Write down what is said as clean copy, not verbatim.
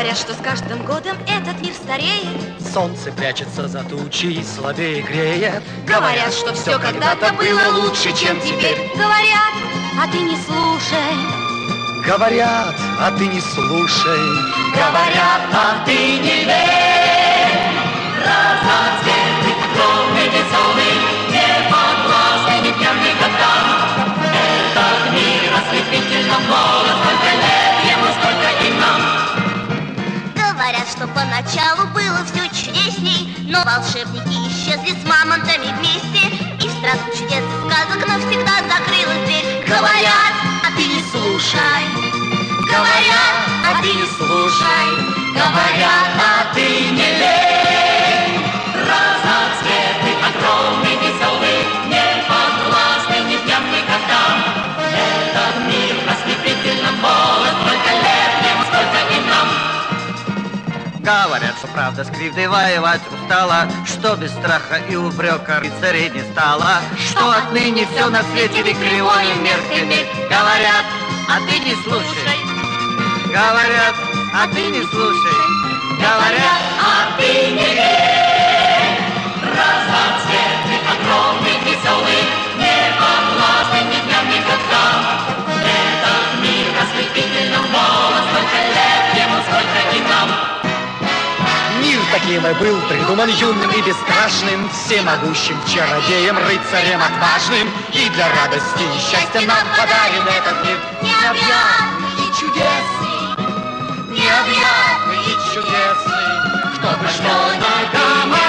Говорят, что с каждым годом этот мир стареет. Солнце прячется за тучи и слабее греет. Говорят, что все когда-то было лучше, чем теперь. Говорят, а ты не слушай. Говорят, а ты не слушай. Говорят, а ты не верь. Разноцветный, огромный, веселый, не подвластный ни дням, ни годам. Этот мир ослепительно молод, сколько лет ему, сколько и нам. Говорят, что поначалу было все чудесней, но волшебники исчезли с мамонтами вместе, и в страну чудес и сказок навсегда закрылась дверь. Говорят, а ты не слушай. Говорят, а ты не слушай. Говорят, а ты не верь. Разноцветный, огромный, веселый, не подвластный ни дням, ни годам. Этот мир ослепительно молод, сколько лет ему, сколько и нам. Говорят, что правда с кривдой воевать устала, что без страха и упрека рыцарей не стало, что отныне все на свете век кривой и мерзкий. Говорят, а ты не слушай. Говорят, а ты не слушай. Говорят, а ты не верь. Разноцветный, огромный, веселый, не подвластный ни дням, ни годам. Этот мир ослепительно молод, сколько лет ему, сколько и нам. Мир таким и был придуман юным и бесстрашным, всемогущим чародеем, рыцарем отважным. И для радости и счастья нам подарен этот мир необъятный и чудесный. Необъятный и чудесный. Кто бы что ни говорил.